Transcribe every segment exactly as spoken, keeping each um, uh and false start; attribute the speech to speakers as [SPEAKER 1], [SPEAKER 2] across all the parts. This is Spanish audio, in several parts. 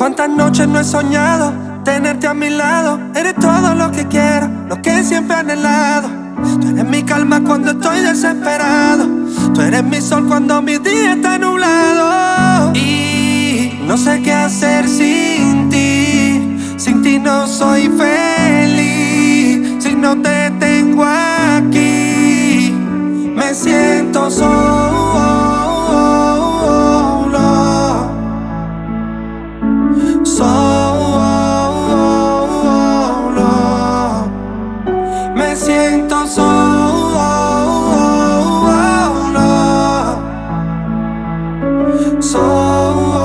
[SPEAKER 1] Cuántas noches no he soñado tenerte a mi lado. Eres todo lo que quiero, lo que siempre he anhelado. Tú eres mi calma cuando estoy desesperado. Tú eres mi sol cuando mi día está nublado. Y no sé qué hacer sin ti. Sin ti no soy feliz. Si no te tengo aquí, me siento solo. Solo. Me siento solo. Solo.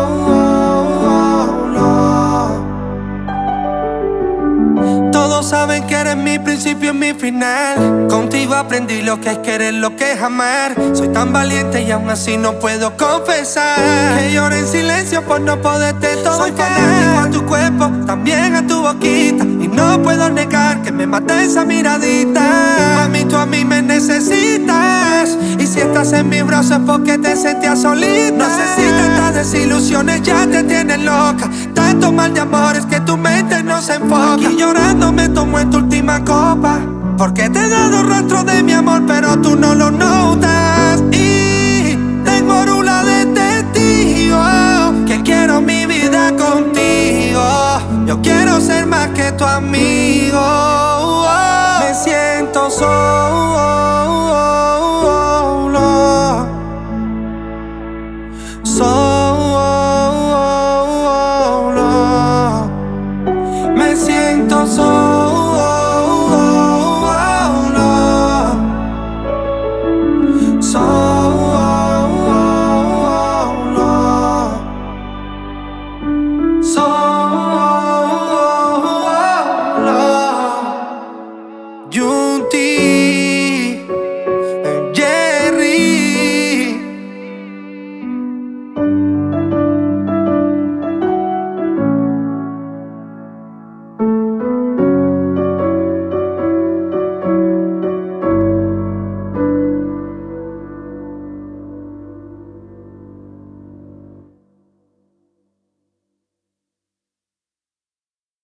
[SPEAKER 1] Todos saben que eres mi principio y mi final. Contigo aprendí lo que es querer, lo que es amar. Soy tan valiente y aún así no puedo confesar que lloro en silencio por no poderte tocar. Soy fanático a tu cuerpo, también a tu boquita, y no puedo negar que me mata esa miradita. Mami, tú a mí me necesitas, y si estás en mis brazos es porque te sentías solita. No sé si tantas desilusiones ya te tienen loca, tanto mal de amores que tu mente no se enfoca. Aquí llorando me tomo en tu última copa, porque te he dado rastro de mi amor, pero tú no lo notas. Y tengo rula de testigo que quiero mi vida contigo. Yo quiero ser más que tu amigo. Me siento solo.